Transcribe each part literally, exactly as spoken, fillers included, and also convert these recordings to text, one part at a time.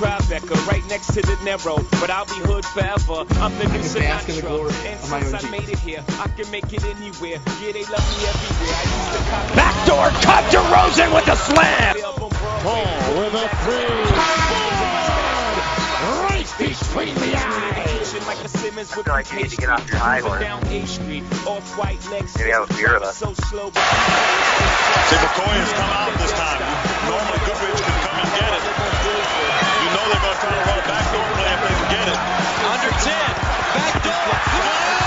Tribeca, right next to the Narrow, but I'll be hood forever. I'm the new Sinatra, and since I made it here, I can make it anywhere. Yeah, they love me everywhere. I used to cop backdoor cut to Rosen with a slam. Paul with a three. Right between the eyes. I feel like you need to get off your high horse. Maybe have a beer with us. See, McCoy has come out this time. Normally Goodrich can come and get it. You know they're going to try to run a backdoor play if they can get it. Under ten. Backdoor.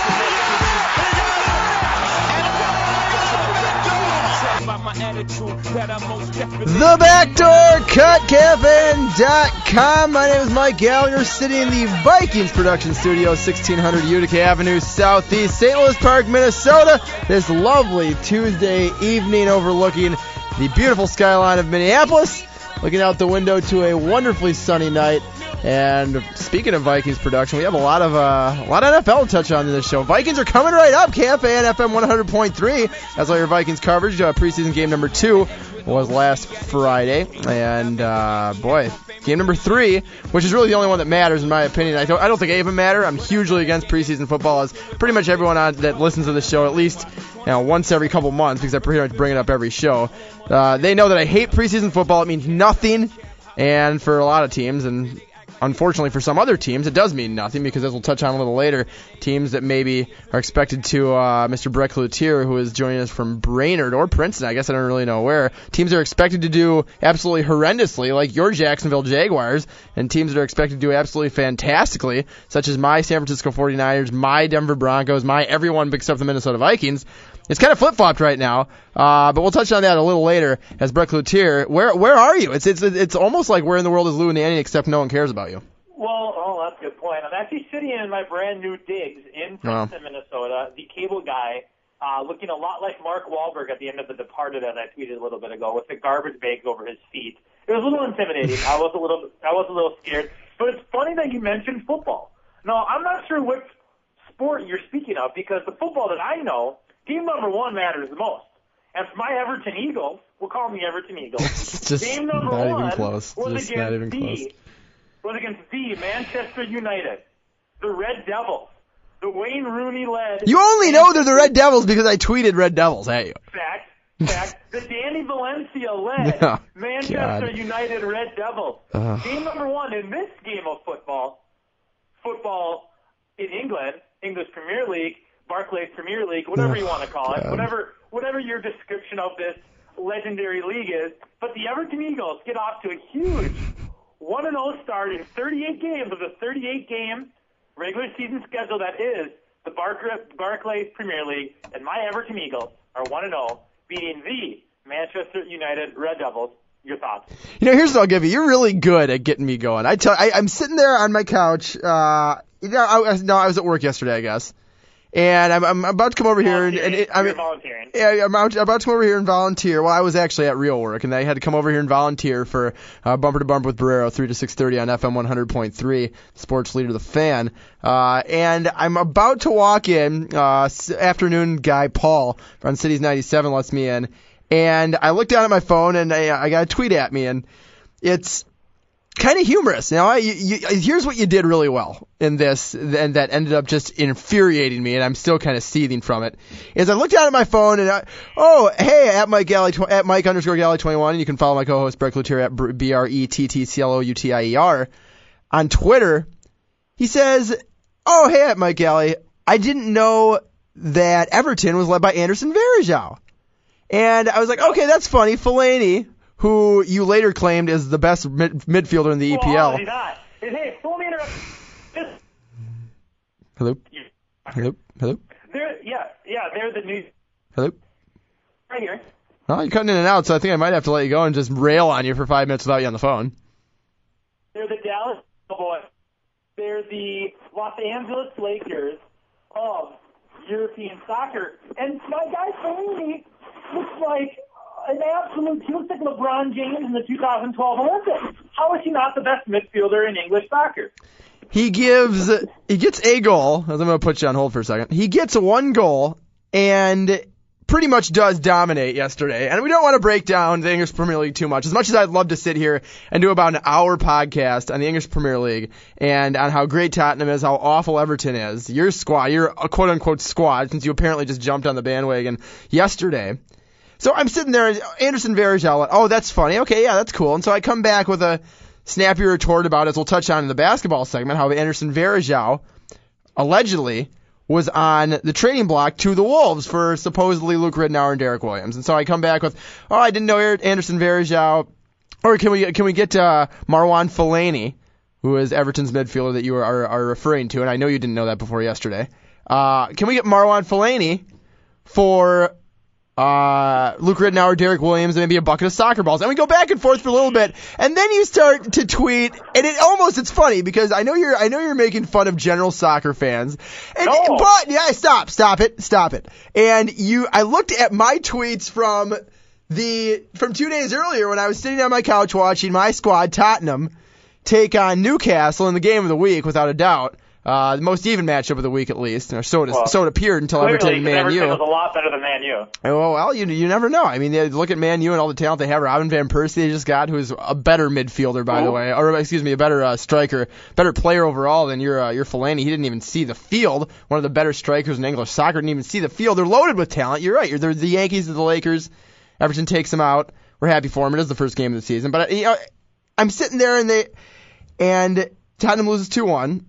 The Backdoor Cut Cafe dot com. My name is Mike Gallagher, sitting in the Vikings production studio, sixteen hundred Utica Avenue, Southeast, Saint Louis Park, Minnesota. This lovely Tuesday evening overlooking the beautiful skyline of Minneapolis, looking out the window to a wonderfully sunny night. And speaking of Vikings production, we have a lot of uh, a lot of N F L to touch on in this show. Vikings are coming right up. K F A N F M one hundred point three. That's all your Vikings coverage. Uh, preseason game number two was last Friday, and uh, boy, game number three, which is really the only one that matters in my opinion. I don't I don't think any of them matter. I'm hugely against preseason football, as pretty much everyone on, that listens to the show at least you know once every couple months, because I pretty much bring it up every show. Uh, they know that I hate preseason football. It means nothing, and for a lot of teams, and unfortunately for some other teams, it does mean nothing, because as we'll touch on a little later, teams that maybe are expected to, uh, Mister Brett Cloutier, who is joining us from Brainerd or Princeton, I guess I don't really know where, teams are expected to do absolutely horrendously, like your Jacksonville Jaguars, and teams that are expected to do absolutely fantastically, such as my San Francisco forty-niners, my Denver Broncos, my everyone except the Minnesota Vikings. It's kind of flip-flopped right now, uh, but we'll touch on that a little later as Brett Cloutier. Where where are you? It's it's it's almost like where in the world is Lou and Annie, except no one cares about you. Well, oh, that's a good point. I'm actually sitting in my brand new digs in Princeton, oh. Minnesota. The cable guy, uh, looking a lot like Mark Wahlberg at the end of The Departed, as I tweeted a little bit ago, with the garbage bags over his feet. It was a little intimidating. I was a little I was a little scared. But it's funny that you mentioned football. No, I'm not sure which sport you're speaking of, because the football that I know, game number one matters the most. And for my Everton Eagles, we'll call them the Everton Eagles. Just game number not one even close. was Just against not even the close. was against the Manchester United, the Red Devils, the Wayne Rooney-led. You only know they're the Red Devils because I tweeted Red Devils at you. Fact, fact. The Danny Valencia-led Oh, Manchester God. United Red Devils. Ugh. Game number one in this game of football, football in England, English Premier League, Barclays Premier League, whatever you want to call it, God. whatever whatever your description of this legendary league is. But the Everton Eagles get off to a huge one and oh start in thirty-eight games of the thirty-eight game regular season schedule that is the Barclays, Barclays Premier League, and my Everton Eagles are one and oh, beating the Manchester United Red Devils. Your thoughts? You know, here's what I'll give you. You're really good at getting me going. I tell, I, I'm sitting there on my couch. Uh, you know, I, I- no, I was at work yesterday, I guess. And I'm, I'm about to come over here and, and it, I You're mean, volunteering. yeah, I'm out, about to come over here and volunteer. Well, I was actually at real work, and I had to come over here and volunteer for uh, Bumper to Bumper with Barrero, three to six thirty on F M one hundred point three, sports leader, The Fan. Uh, and I'm about to walk in. Uh, s- afternoon guy Paul from Cities ninety-seven lets me in, and I look down at my phone, and I, I got a tweet at me, and it's kind of humorous. Now, I, you, you, here's what you did really well in this, and that ended up just infuriating me, and I'm still kind of seething from it. Is I looked down at my phone, and I, oh, hey, at Mike Galley, at Mike underscore Galley twenty-one, and you can follow my co-host Brett Cloutier at B R E T T C L O U T I E R on Twitter. He says, oh, hey, at Mike Galley, I didn't know that Everton was led by Anderson Varejao. And I was like, okay, that's funny. Fellaini, who you later claimed is the best mid- midfielder in the E P L. Well, he's not. Hey, let me interrupt. Just, Hello? Hello? Hello? they're, yeah, yeah, they're the new. Hello? Right here. Well, you're cutting in and out, so I think I might have to let you go and just rail on you for five minutes without you on the phone. They're the Dallas Cowboys. They're the Los Angeles Lakers of European soccer. And my guy Fellaini looks like an absolute, he looks like LeBron James in the two thousand twelve Olympics. How is he not the best midfielder in English soccer? He gives, he gets a goal, as I'm going to put you on hold for a second. He gets one goal, and pretty much does dominate yesterday. And we don't want to break down the English Premier League too much. As much as I'd love to sit here and do about an hour podcast on the English Premier League and on how great Tottenham is, how awful Everton is, your squad, your quote-unquote squad, since you apparently just jumped on the bandwagon yesterday. So I'm sitting there, Anderson Varejao, oh, that's funny. Okay, yeah, that's cool. And so I come back with a snappy retort about, as we'll touch on in the basketball segment, how Anderson Varejao allegedly was on the trading block to the Wolves for supposedly Luke Ridnour and Derek Williams. And so I come back with, oh, I didn't know Anderson Varejao. Or can we can we get uh, Marwan Fellaini, who is Everton's midfielder that you are, are, are referring to, and I know you didn't know that before yesterday. Uh, can we get Marwan Fellaini for uh, Luke Ridnour or Derek Williams and maybe a bucket of soccer balls? And we go back and forth for a little bit, and then you start to tweet, and it almost, it's funny because I know you're I know you're making fun of general soccer fans. And, no. But, yeah, stop, stop it, stop it. And you, I looked at my tweets from the, from two days earlier when I was sitting on my couch watching my squad, Tottenham, take on Newcastle in the game of the week, without a doubt. Uh, the most even matchup of the week, at least. Or so it, well, so it appeared until Everton and Man U. Everton was a lot better than Man U. Oh, well, you you never know. I mean, they look at Man U and all the talent they have. Robin Van Persie they just got, who's a better midfielder, by oh. the way, or excuse me, a better uh, striker, better player overall than your uh, your Fellaini. He didn't even see the field. One of the better strikers in English soccer didn't even see the field. They're loaded with talent. You're right. You're they're the Yankees and the Lakers. Everton takes them out. We're happy for them. It is the first game of the season, but you know, I'm sitting there and they and Tottenham loses two one.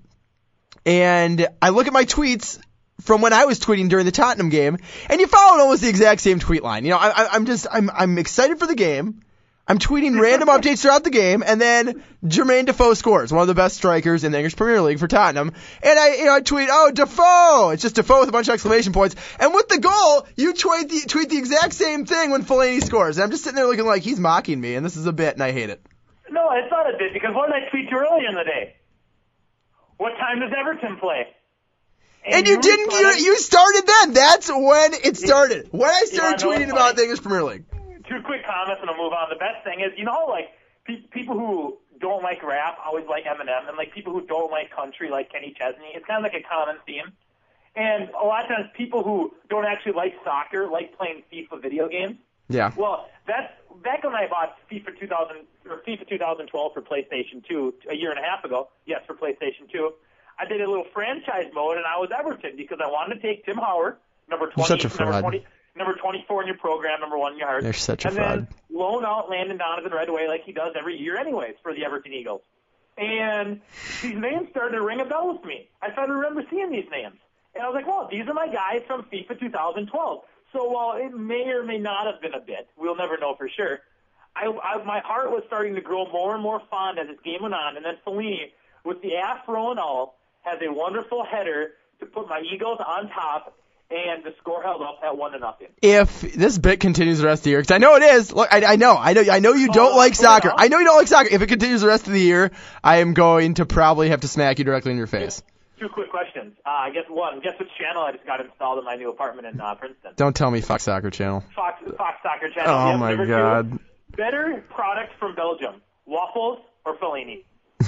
And I look at my tweets from when I was tweeting during the Tottenham game, and you followed almost the exact same tweet line. You know, I, I'm just, I'm, I'm excited for the game. I'm tweeting random updates throughout the game, and then Jermaine Defoe scores, one of the best strikers in the English Premier League for Tottenham. And I, you know, I tweet, oh, Defoe! It's just Defoe with a bunch of exclamation points. And with the goal, you tweet the, tweet the exact same thing when Fellaini scores. And I'm just sitting there looking like he's mocking me, and this is a bit, and I hate it. No, it's not a bit, because what did I tweet you earlier in the day? What time does Everton play? And, and you, you didn't, you, you started then. That's when it started. When I started yeah, tweeting about the English Premier League. Two quick comments and I'll move on. The best thing is, you know, like, pe- people who don't like rap always like Eminem, and like people who don't like country like Kenny Chesney. It's kind of like a common theme. And a lot of times people who don't actually like soccer like playing FIFA video games. Yeah. Well, that's back when I bought FIFA two thousand or FIFA twenty twelve for PlayStation two a year and a half ago. Yes, for PlayStation two. I did a little franchise mode, and I was Everton because I wanted to take Tim Howard, number twenty, such a fraud. number twenty, number twenty-four in your program, number one in your heart. You're such a and fraud. then loan out Landon Donovan right away like he does every year anyways for the Everton Eagles. And these names started to ring a bell with me. I started to remember seeing these names. And I was like, well, these are my guys from FIFA two thousand twelve. So while it may or may not have been a bit, we'll never know for sure, I, I, my heart was starting to grow more and more fond as this game went on. And then Fellaini, with the afro and all, has a wonderful header to put my Eagles on top, and the score held up at one to nothing. If this bit continues the rest of the year, because I know it is. Look, I, I know, I know, I know you don't oh, like soccer. I know you don't like soccer. If it continues the rest of the year, I am going to probably have to smack you directly in your face. Two quick questions. Uh, I guess one. Guess which channel I just got installed in my new apartment in uh, Princeton? Don't tell me Fox Soccer Channel. Fox Fox Soccer Channel. Oh yep, my God. Two. Better product from Belgium: waffles or Fellaini?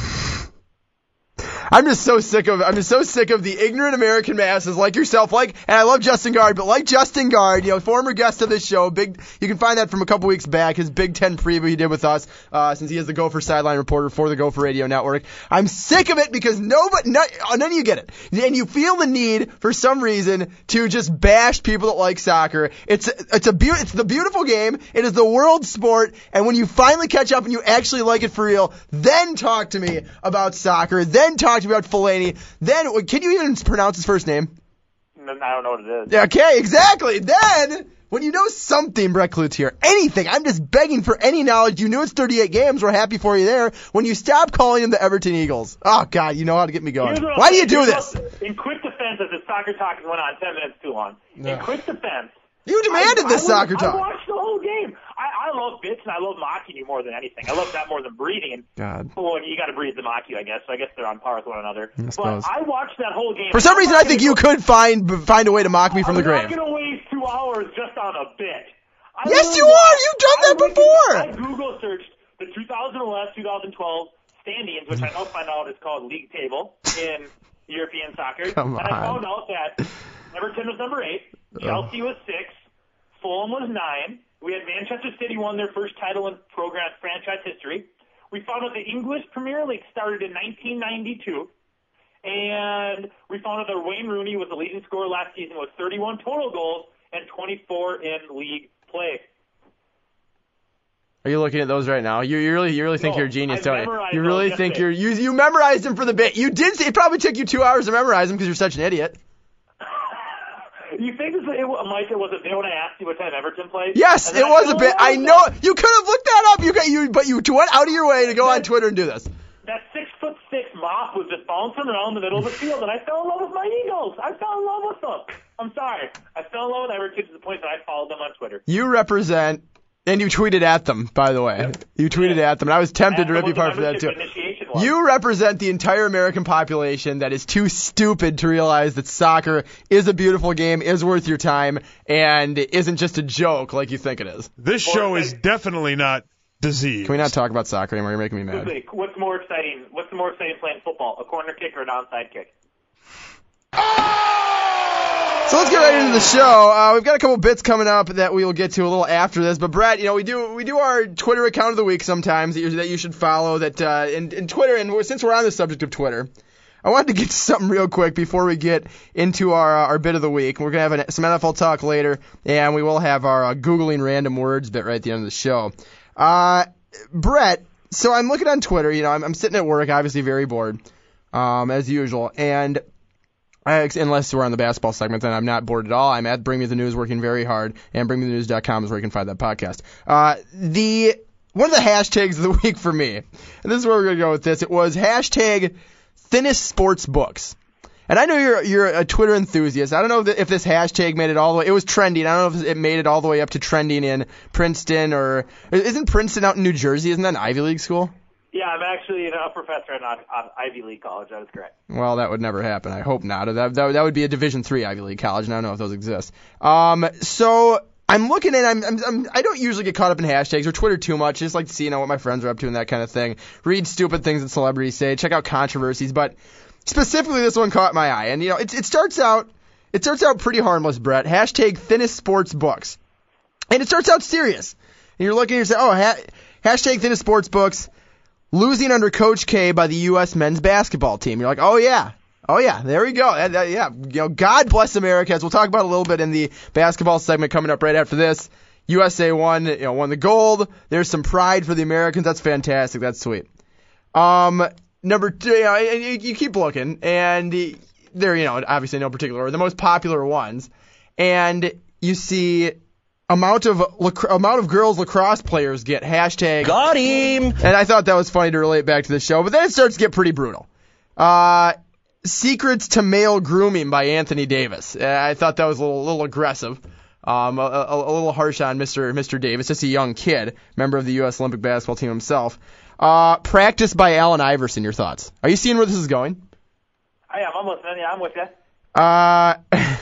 I'm just so sick of I'm just so sick of the ignorant American masses like yourself, like, and I love Justin Guard, but like Justin Guard, you know, former guest of this show, big. You can find that from a couple weeks back, his Big Ten preview he did with us, uh, since he is the Gopher sideline reporter for the Gopher Radio Network. I'm sick of it because nobody, none, none of you get it, and you feel the need for some reason to just bash people that like soccer. It's it's a be- it's the beautiful game. It is the world sport, and when you finally catch up and you actually like it for real, then talk to me about soccer. Then talk to me about Fellaini. Then, can you even pronounce his first name? I don't know what it is. Okay, exactly. Then, when you know something, Brett Cloutier, anything, I'm just begging for any knowledge. You knew it's thirty-eight games. We're happy for you there. When you stop calling them the Everton Eagles. Oh, God, you know how to get me going. Why do you do this? In quick defense, as the soccer talk went on ten minutes too long. No. In quick defense. You demanded I, this I soccer was, talk. I watched the whole game. I, I love bits and I love mocking you more than anything. I love that more than breathing. God. Well, you got to breathe to mock you, I guess. So I guess they're on par with one another. I but suppose. I watched that whole game. For some reason, I think you could find find a way to mock me from the grave. I'm not going to waste two hours just on a bit. I yes, you are. You've done that before. I Google searched the two thousand eleven twenty twelve standings, which I now find out is called league table in European soccer. Come and on. I found out that Everton was number eight, Chelsea was six, Fulham was nine. We had Manchester City won their first title in program franchise history. We found out the English Premier League started in nineteen ninety-two. And we found out that Wayne Rooney was the leading scorer last season with thirty-one total goals and twenty-four in league play. Are you looking at those right now? You, you really, you really think no, you're a genius, I don't you? You really those, think yes, you're you you memorized them for the bit. You did. It probably took you two hours to memorize them because you're such an idiot. You think this, it, Mike, it was a bit when I asked you what time Everton played? Yes, it I was said, a bit. oh, I know. You could have looked that up. You got you, but you went out of your way to go on Twitter and do this. That six foot six mop was just bouncing around the middle of the field, and I fell in love with my Eagles. I fell in love with them. I'm sorry. I fell in love with Everton to the point that I followed them on Twitter. You represent, and you tweeted at them, by the way. Yep. You tweeted yeah. at them, and I was tempted I to rip you apart for that too. One. You represent the entire American population that is too stupid to realize that soccer is a beautiful game, is worth your time, and isn't just a joke like you think it is. This show is definitely not disease. Can we not talk about soccer anymore? You're making me mad. What's more exciting? What's more exciting playing football? A corner kick or an onside kick? So let's get right into the show. Uh, we've got a couple bits coming up that we will get to a little after this. But Brett, you know, we do we do our Twitter account of the week sometimes that you, that you should follow. That uh, in, in Twitter, and since we're on the subject of Twitter, I wanted to get to something real quick before we get into our uh, our bit of the week. We're gonna have an, some N F L talk later, and we will have our uh, Googling random words bit right at the end of the show. Uh, Brett, so I'm looking on Twitter. You know, I'm, I'm sitting at work, obviously very bored, um, as usual, and. Unless we're on the basketball segment, then I'm not bored at all. I'm at Bring Me the News, working very hard, and bring me the news dot com is where you can find that podcast. Uh, the one of the hashtags of the week for me, and this is where we're gonna go with this. It was hashtag thinnest sports books. And I know you're you're a Twitter enthusiast. I don't know if this hashtag made it all the way. It was trending. I don't know if it made it all the way up to trending in Princeton or isn't Princeton out in New Jersey? Isn't that an Ivy League school? Yeah, I'm actually a professor at an Ivy League college. That is correct. Well, that would never happen. I hope not. That that, that would be a Division three Ivy League college, and I don't know if those exist. Um, so I'm looking at. I'm, I'm, I'm I don't usually get caught up in hashtags or Twitter too much. I just like to see you know what my friends are up to and that kind of thing. Read stupid things that celebrities say. Check out controversies, but specifically this one caught my eye. And you know, it it starts out it starts out pretty harmless, Brett. Hashtag thinnest sports books, and it starts out serious. And you're looking and you say, oh, ha- hashtag thinnest sports books. Losing under Coach K by the U S men's basketball team. You're like, oh, yeah. Oh, yeah. There we go. That, that, yeah. You know, God bless America. As we'll talk about a little bit in the basketball segment coming up right after this. U S A won, you know, won the gold. There's some pride for the Americans. That's fantastic. That's sweet. Um, number two, you know, you, you keep looking, and they're, you know, obviously no particular order, the most popular ones. And you see amount of lac- amount of girls lacrosse players get hashtag got him, and I thought that was funny to relate back to the show, but then it starts to get pretty brutal. Uh, secrets to male grooming by Anthony Davis. Uh, I thought that was a little, little aggressive, um, a, a, a little harsh on Mister Mister Davis, just a young kid, member of the U S Olympic basketball team himself. Uh, practice by Allen Iverson. Your thoughts? Are you seeing where this is going? I am. I'm listening. Yeah, I'm with you. Uh.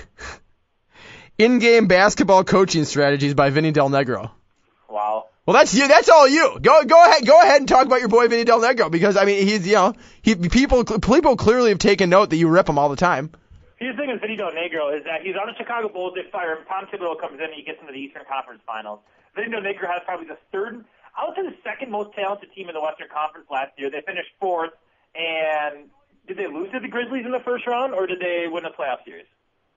In-game basketball coaching strategies by Vinny Del Negro. Wow. Well, that's you. That's all you. Go, go ahead. Go ahead and talk about your boy Vinny Del Negro because I mean he's you know he people people clearly have taken note that you rip him all the time. Here's the thing with Vinny Del Negro is that he's on the Chicago Bulls. They fire him. Tom Thibodeau comes in and he gets into the Eastern Conference Finals. Vinny Del Negro has probably the third, I would say the second most talented team in the Western Conference last year. They finished fourth, and did they lose to the Grizzlies in the first round or did they win a playoff series?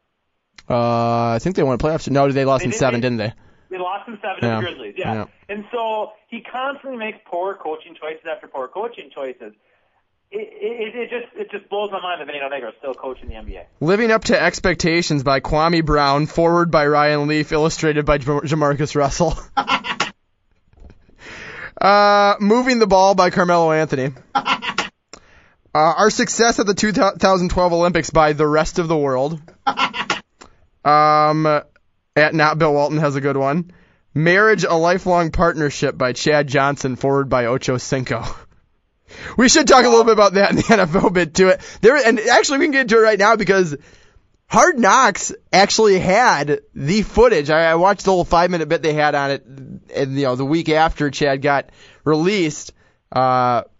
Uh, I think they won a playoff. No, they lost they in did, seven, they, didn't they? They lost in seven yeah. to the Grizzlies, yeah. yeah. And so he constantly makes poor coaching choices after poor coaching choices. It, it, it just it just blows my mind that Vinny Del Negro is still coaching the N B A. Living Up to Expectations by Kwame Brown, forward by Ryan Leaf, illustrated by Jam- Jamarcus Russell. uh, Moving the Ball by Carmelo Anthony. Uh, our success at the two thousand twelve Olympics by The Rest of the World. Um, at Not Bill Walton has a good one. Marriage, a Lifelong Partnership by Chad Johnson, forward by Ocho Cinco. We should talk a little bit about that in the N F L bit to it. There, and actually we can get into it right now because Hard Knocks actually had the footage. I, I watched the little five minute bit they had on it, and you know the week after Chad got released. Uh,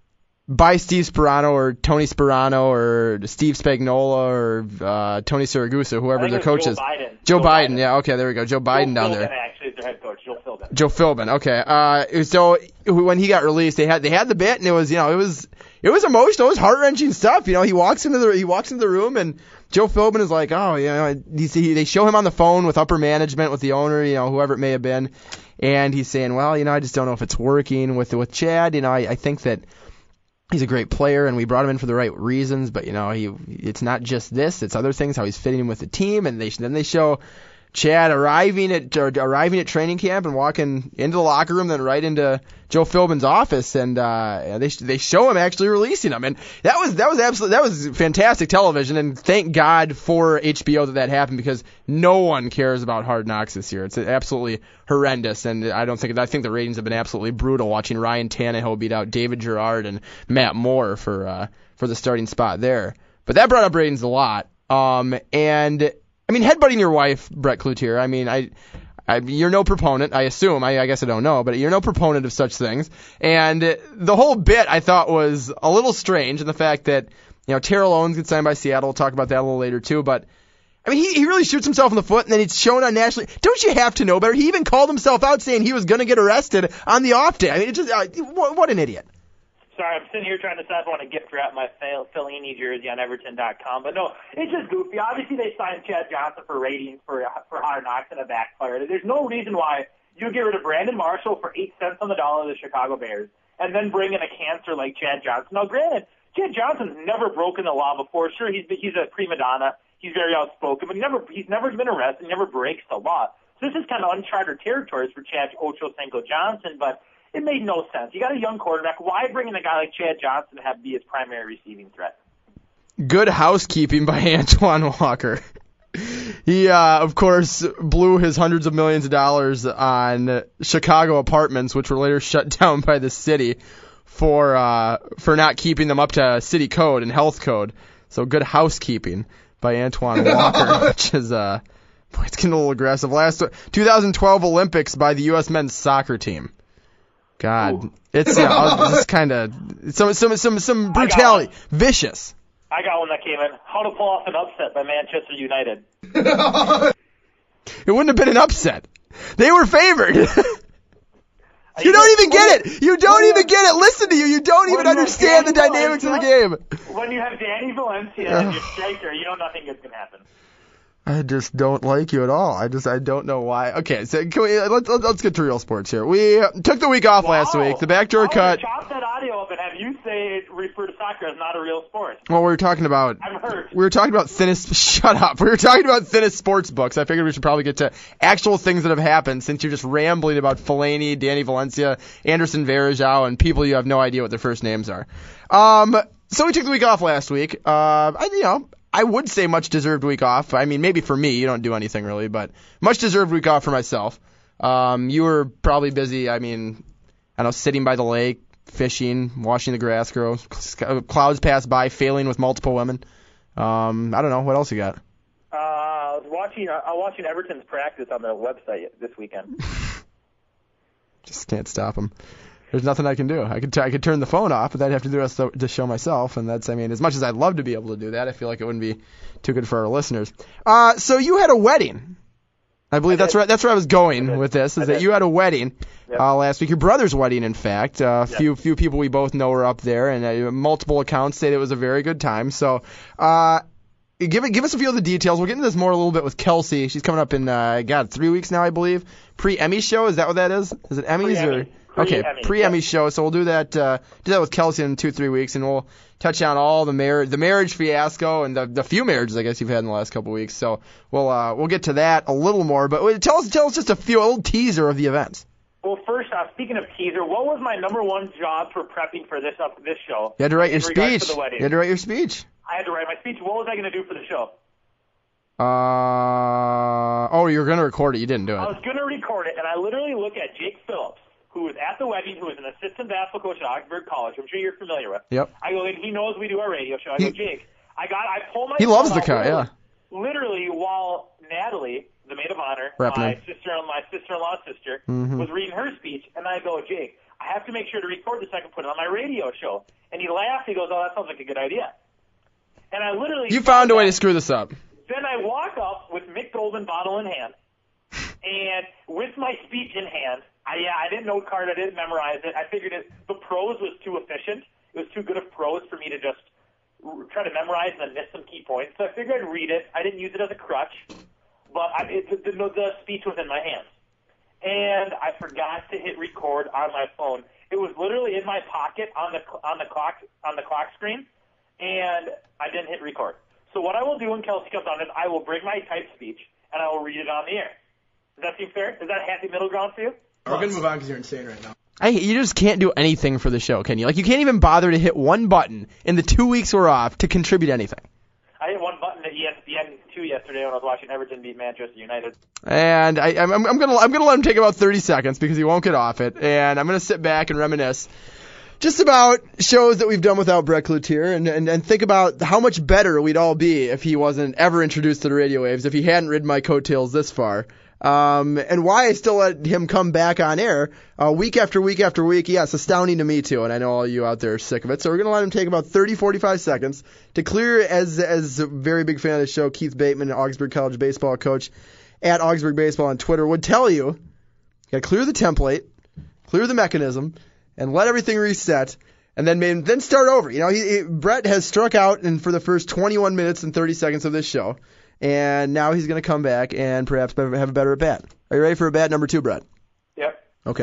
by Steve Sperano or Tony Sperano or Steve Spagnuolo or uh, Tony Siragusa, whoever their coach Joe is. Biden. Joe, Joe Biden. Biden. Yeah, okay, there we go. Joe Biden Joe down Philbin, there. Actually, is their head coach, Joe Philbin. Joe Philbin. Okay. Uh, so when he got released, they had they had the bit, and it was you know it was it was emotional, it was heart wrenching stuff. You know, he walks into the he walks into the room and Joe Philbin is like, oh, you know, he, he, they show him on the phone with upper management, with the owner, you know, whoever it may have been, and he's saying, well, you know, I just don't know if it's working with with Chad. You know, I, I think that he's a great player, and we brought him in for the right reasons, but you know, he it's not just this; it's other things, how he's fitting in with the team, and they then they show Chad arriving at or arriving at training camp and walking into the locker room, then right into Joe Philbin's office, and uh, they they show him actually releasing him, and that was that was absolutely that was fantastic television, and thank God for H B O that that happened, because no one cares about Hard Knocks this year. It's absolutely horrendous, and I don't think I think the ratings have been absolutely brutal watching Ryan Tannehill beat out David Gerard and Matt Moore for uh, for the starting spot there. But that brought up ratings a lot, um, and. I mean, headbutting your wife, Brett Cloutier, I mean, I, I, you're no proponent, I assume. I, I guess I don't know, but you're no proponent of such things. And the whole bit, I thought, was a little strange in the fact that, you know, Terrell Owens gets signed by Seattle. We'll talk about that a little later, too. But, I mean, he, he really shoots himself in the foot, and then it's shown on nationally. Don't you have to know better? He even called himself out saying he was going to get arrested on the off day. I mean, it just, uh, what, what an idiot. Sorry, I'm sitting here trying to decide if I want to gift wrap my Fellini jersey on Everton dot com. But no, it's just goofy. Obviously, they signed Chad Johnson for ratings for for Hard Knocks and a backfired. There's no reason why you get rid of Brandon Marshall for eight cents on the dollar of the Chicago Bears and then bring in a cancer like Chad Johnson. Now, granted, Chad Johnson's never broken the law before. Sure, he's he's a prima donna. He's very outspoken, but he never he's never been arrested. He never breaks the law. So this is kind of uncharted territories for Chad Ochocinco Johnson, but it made no sense. You got a young quarterback. Why bring in a guy like Chad Johnson to have be his primary receiving threat? Good housekeeping by Antoine Walker. He, uh, of course, blew his hundreds of millions of dollars on Chicago apartments, which were later shut down by the city for uh, for not keeping them up to city code and health code. So good housekeeping by Antoine Walker, which is uh, boy, it's getting a little aggressive. Last twenty twelve Olympics by the U S men's soccer team. God, Ooh. it's uh, it's kind of some some some some brutality, vicious. I got one that came in. How to pull off an upset by Manchester United. It wouldn't have been an upset. They were favored. you, you don't even get it. You don't even get it. Listen to you. You don't even understand the dynamics Valencia, of the game. When you have Danny Valencia as your striker, you know nothing good can happen. I just don't like you at all. I just I don't know why. Okay, so can we, let's let's get to real sports here. We took the week off wow. last week. The backdoor I'll cut. Chop that audio up and have you say refer to soccer as not a real sport. Well, we were talking about. I'm hurt. We were talking about thinnest. Shut up. We were talking about thinnest sports books. I figured we should probably get to actual things that have happened since you're just rambling about Fellaini, Danny Valencia, Anderson Varejao, and people you have no idea what their first names are. Um. So we took the week off last week. Uh. I you know. I would say much deserved week off. I mean, maybe for me, you don't do anything really, but much deserved week off for myself. Um, you were probably busy. I mean, I don't know, sitting by the lake, fishing, watching the grass grow, clouds pass by, failing with multiple women. Um, I don't know. What else you got? Uh, I was watching. Uh, I was watching Everton's practice on the website this weekend. Just can't stop them. There's nothing I can do. I could t- I could turn the phone off, but I'd have to do the rest of the show myself, and that's, I mean, as much as I'd love to be able to do that, I feel like it wouldn't be too good for our listeners. Uh, so you had a wedding. I believe I that's right. That's where I was going I with this. Is I that did. You had a wedding yep. uh, last week? Your brother's wedding, in fact. A uh, yep. few few people we both know were up there, and uh, multiple accounts say it was a very good time. So, uh, give it give us a few of the details. We'll get into this more a little bit with Kelsey. She's coming up in uh, God three weeks now, I believe. Pre-Emmy show. Is that what that is? Is it Emmys Pre-Emmy. or? Okay, pre-Emmy, pre-Emmy yeah. show. So we'll do that. Uh, do that with Kelsey in two, three weeks, and we'll touch on all the marriage, the marriage fiasco, and the, the few marriages I guess you've had in the last couple of weeks. So we'll uh, we'll get to that a little more. But tell us, tell us just a few, a little teaser of the events. Well, first off, speaking of teaser, what was my number one job for prepping for this up this show? You had to write your speech. To the wedding? You had to write your speech. I had to write my speech. What was I going to do for the show? Uh oh, you were going to record it. You didn't do it. I was going to record it, and I literally look at Jake Phillips, who was at the wedding, who was an assistant basketball coach at Augsburg College, I'm sure you're familiar with. Yep. I go, and he knows we do our radio show. I he, go, Jake, I got, I pull my. He loves the cut, yeah. Literally, while Natalie, the maid of honor, Rapping my in. sister, my sister-in-law's sister, mm-hmm. was reading her speech, and I go, Jake, I have to make sure to record this so I can put it on my radio show. And he laughed. He goes, oh, that sounds like a good idea. And I literally... You found a way to screw this up. Then I walk up with Mick Golden bottle in hand, and with my speech in hand, I, yeah, I didn't note card, I didn't memorize it. I figured it, the prose was too efficient. It was too good of prose for me to just try to memorize and then miss some key points. So I figured I'd read it. I didn't use it as a crutch, but I, it, the, the, the speech was in my hands. And I forgot to hit record on my phone. It was literally in my pocket on the on the clock on the clock screen, and I didn't hit record. So what I will do when Kelsey comes on is I will bring my typed speech and I will read it on the air. Does that seem fair? Is that a happy middle ground for you? We're going to move on because you're insane right now. I, you just can't do anything for the show, can you? Like, you can't even bother to hit one button in the two weeks we're off to contribute anything. I hit one button at E S P N two yesterday when I was watching Everton beat Manchester United. And I, I'm, I'm going to I'm gonna let him take about thirty seconds because he won't get off it. And I'm going to sit back and reminisce just about shows that we've done without Brett Cloutier and, and, and think about how much better we'd all be if he wasn't ever introduced to the radio waves, if he hadn't ridden my coattails this far. Um, and why I still let him come back on air uh, week after week after week. Yeah, it's astounding to me, too, and I know all you out there are sick of it. So we're going to let him take about thirty, forty-five seconds to clear, as as a very big fan of the show, Keith Bateman, Augsburg College baseball coach at Augsburg Baseball on Twitter, would tell you, you got to clear the template, clear the mechanism, and let everything reset, and then maybe, then start over. You know, he, he, Brett has struck out in for the first twenty-one minutes and thirty seconds of this show. And now he's going to come back and perhaps have a better at bat. Are you ready for a bat number two, Brett? Yep. Okay.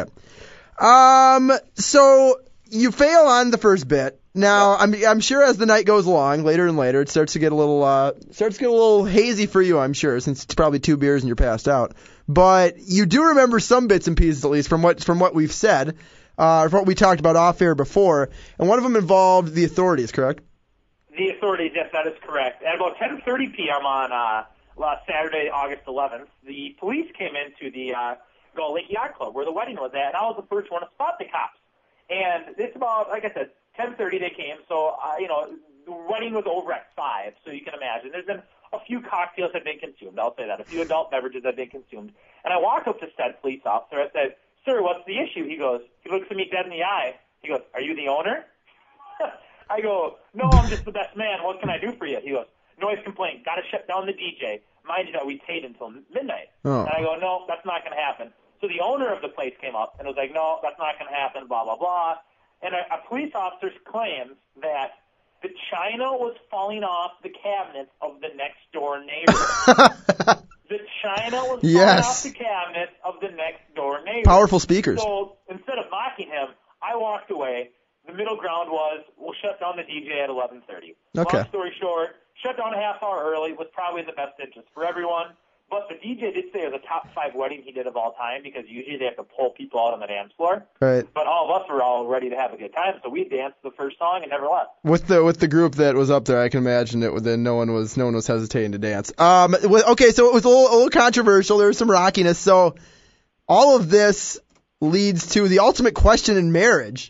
Um. So you fail on the first bit. Now yep. I'm I'm sure as the night goes along, later and later, it starts to get a little uh starts to get a little hazy for you. I'm sure since it's probably two beers and you're passed out. But you do remember some bits and pieces at least from what from what we've said, uh, from what we talked about off air before, and one of them involved the authorities, correct? The authorities, yes, that is correct. At about ten thirty p.m. on uh, last Saturday, August eleventh, the police came into the uh, Gull Lake Yacht Club where the wedding was at, and I was the first one to spot the cops. And it's about, like I said, ten thirty they came, so, uh, you know, the wedding was over at five, so you can imagine. There's been a few cocktails that have been consumed, I'll say that, a few adult beverages that have been consumed. And I walked up to said police officer, I said, sir, what's the issue? He goes, he looks at me dead in the eye. He goes, are you the owner? I go, no, I'm just the best man. What can I do for you? He goes, noise complaint. Got to shut down the D J. Mind you, know, we paid until midnight. Oh. And I go, no, that's not going to happen. So the owner of the place came up and was like, no, that's not going to happen, blah, blah, blah. And a, a police officer claims that the china was falling off the cabinets of the next door neighbor. The china was falling yes. off the cabinets of the next door neighbor. Powerful speakers. So instead of mocking him, I walked away. The middle ground was, we'll shut down the D J at eleven thirty. Okay. Long story short, shut down a half hour early was probably in the best interest for everyone. But the D J did say it was a top five wedding he did of all time because usually they have to pull people out on the dance floor. Right. But all of us were all ready to have a good time, so we danced the first song and never left. With the with the group that was up there, I can imagine it. Then no one was no one was hesitating to dance. Um. Okay, so it was a little, a little controversial. There was some rockiness. So all of this leads to the ultimate question in marriage.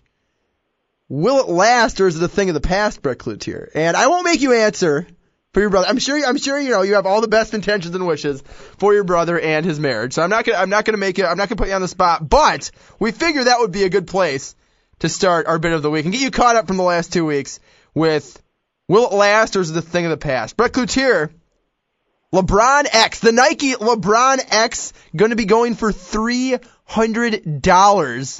Will it last, or is it a thing of the past, Brett Cloutier? And I won't make you answer for your brother. I'm sure. I'm sure you know you have all the best intentions and wishes for your brother and his marriage. So I'm not gonna. I'm not gonna make it. I'm not gonna put you on the spot. But we figure that would be a good place to start our bit of the week and get you caught up from the last two weeks with will it last, or is it a thing of the past? Brett Cloutier, LeBron X, the Nike LeBron X, going to be going for three hundred dollars.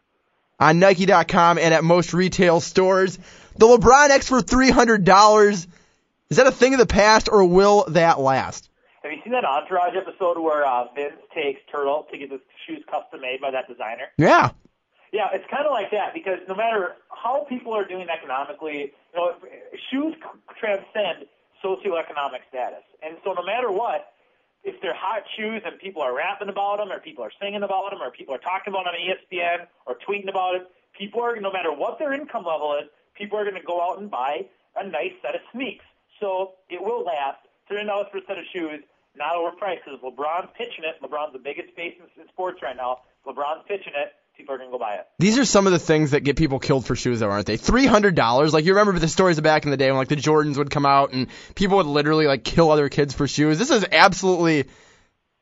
On Nike dot com and at most retail stores. The LeBron X for three hundred dollars. Is that a thing of the past, or will that last? Have you seen that Entourage episode where uh, Vince takes Turtle to get the shoes custom made by that designer? Yeah. Yeah, it's kind of like that because no matter how people are doing economically, you know, shoes transcend socioeconomic status. And so no matter what, if they're hot shoes and people are rapping about them or people are singing about them or people are talking about them on E S P N or tweeting about it, people are, no matter what their income level is, people are going to go out and buy a nice set of sneaks. So it will last. three hundred dollars for a set of shoes, not overpriced. Because LeBron's pitching it. LeBron's the biggest face in, in sports right now. LeBron's pitching it. People are going to go buy it. These are some of the things that get people killed for shoes, though, aren't they? three hundred dollars. Like, you remember the stories of back in the day when, like, the Jordans would come out and people would literally, like, kill other kids for shoes. This is absolutely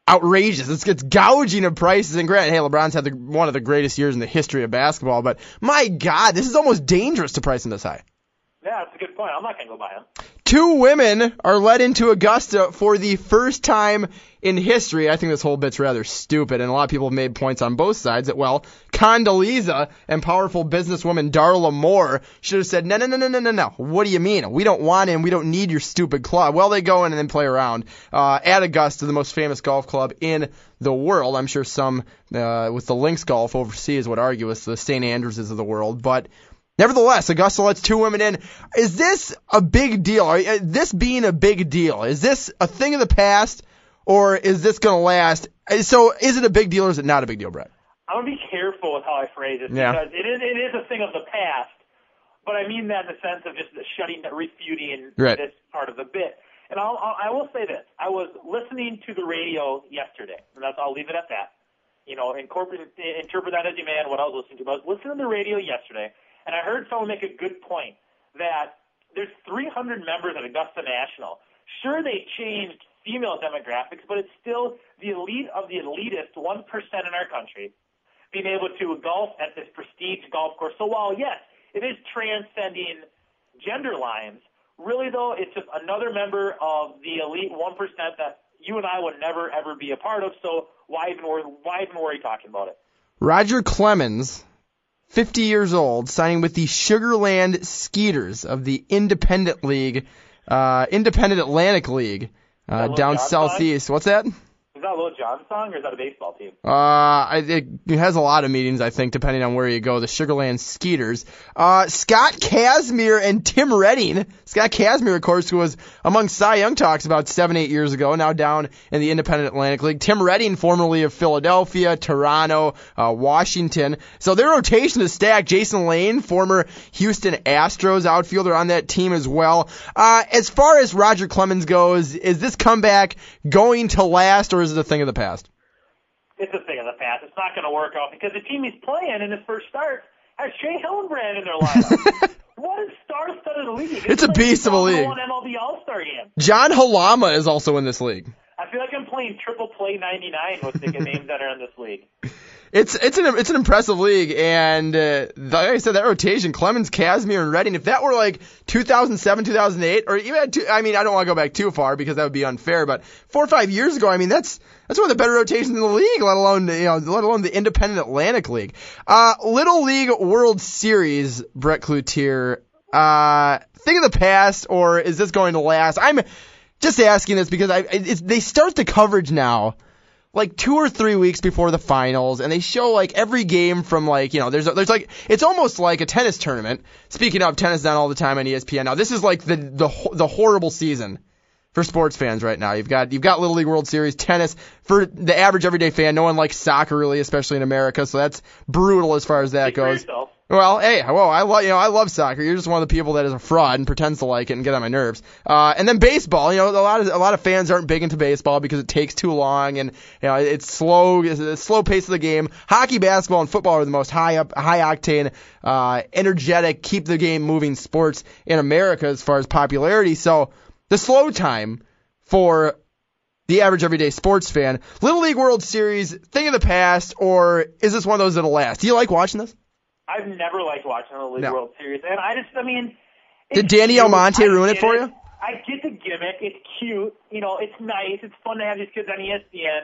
outrageous. It's, it's gouging of prices. And granted, hey, LeBron's had the, one of the greatest years in the history of basketball, but my God, this is almost dangerous to price him this high. Yeah, that's a good point. I'm not going to go buy him. Two women are led into Augusta for the first time in history. I think this whole bit's rather stupid, and a lot of people have made points on both sides that, well, Condoleezza and powerful businesswoman Darla Moore should have said, no, no, no, no, no, no, no. What do you mean? We don't want him. We don't need your stupid club. Well, they go in and then play around uh, at Augusta, the most famous golf club in the world. I'm sure some uh, with the links golf overseas would argue it's the Saint Andrewses of the world, but nevertheless, Augusta lets two women in. Is this a big deal? Are, uh, this being a big deal, is this a thing of the past, or is this going to last? So is it a big deal, or is it not a big deal, Brett? I'm going to be careful with how I phrase it, yeah. because it is, it is a thing of the past, but I mean that in the sense of just shutting, refuting right. this part of the bit. And I'll, I'll, I will say this. I was listening to the radio yesterday, and that's, I'll leave it at that. You know, incorporate, interpret that as you may on what I was listening to. But I was listening to the radio yesterday, and I heard someone make a good point that there's three hundred members at Augusta National. Sure, they changed female demographics, but it's still the elite of the elitist, one percent in our country, being able to golf at this prestige golf course. So while, yes, it is transcending gender lines, really, though, it's just another member of the elite one percent that you and I would never, ever be a part of. So why even worry, why even worry talking about it? Roger Clemens, fifty years old, signing with the Sugarland Skeeters of the Independent League, uh, Independent Atlantic League, uh, down John southeast. Song? What's that? Is that a Lil Jon song, or is that a baseball team? Uh, I, it, it has a lot of meanings, I think, depending on where you go. The Sugarland Skeeters. Uh, Scott Kazmir and Tim Redding. Scott Kazmir, of course, who was among Cy Young talks about seven, eight years ago, now down in the Independent Atlantic League. Tim Redding, formerly of Philadelphia, Toronto, uh, Washington. So their rotation is stacked. Jason Lane, former Houston Astros outfielder on that team as well. Uh, as far as Roger Clemens goes, is this comeback going to last, or is it a thing of the past? It's a thing of the past. It's not going to work out because the team he's playing in his first start has Shea Hillenbrand in their lineup. What a star-studded league. It's, it's a like beast of a league. M L B All-Star game. John Halama is also in this league. I feel like I'm playing Triple Play ninety-nine with the names that are in this league. It's it's an it's an impressive league, and uh, like I said, that rotation, Clemens, Kazmir, and Redding. If that were like two thousand seven, two thousand eight, or even two, I mean, I don't want to go back too far because that would be unfair. But four or five years ago, I mean, that's that's one of the better rotations in the league, let alone you know, let alone the Independent Atlantic League. Uh, Little League World Series, Brett Cloutier. Uh, thing of the past, or is this going to last? I'm just asking this because I it's, they start the coverage now like two or three weeks before the finals, and they show like every game from like, you know, there's there's like, it's almost like a tennis tournament. Speaking of, tennis done all the time on E S P N now. This is like the the the horrible season for sports fans right now. You've got you've got Little League World Series, tennis. For the average everyday fan, no one likes soccer really, especially in America, so that's brutal as far as that goes. Well, hey, whoa, I love you know I love soccer. You're just one of the people that is a fraud and pretends to like it and get on my nerves. Uh, and then baseball, you know, a lot of a lot of fans aren't big into baseball because it takes too long and you know it's slow, it's a slow pace of the game. Hockey, basketball, and football are the most high up, high octane, uh, energetic, keep the game moving sports in America as far as popularity. So the slow time for the average everyday sports fan, Little League World Series, thing of the past, or is this one of those that'll last? Do you like watching this? I've never liked watching the League no. World Series, and I just, I mean, did Danny cute. Almonte I ruin it for it. you? I get the gimmick. It's cute. You know, it's nice. It's fun to have these kids on E S P N.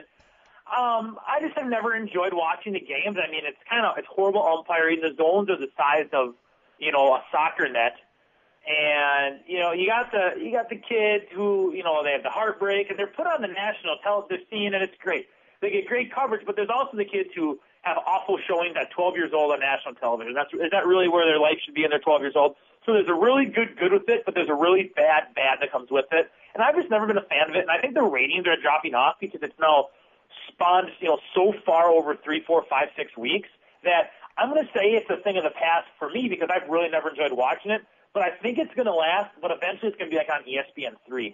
Um, I just have never enjoyed watching the games. I mean, it's kind of it's horrible umpiring. The zones are the size of, you know, a soccer net, and you know, you got the you got the kids who, you know, they have the heartbreak, and they're put on the national television scene, and it's great. They get great coverage, but there's also the kids who have awful showings at twelve years old on national television. That's is that really where their life should be when they're twelve years old? So there's a really good good with it, but there's a really bad bad that comes with it. And I've just never been a fan of it. And I think the ratings are dropping off because it's now spawned, you know, so far over three, four, five, six weeks that I'm going to say it's a thing of the past for me because I've really never enjoyed watching it. But I think it's going to last, but eventually it's going to be like on E S P N three.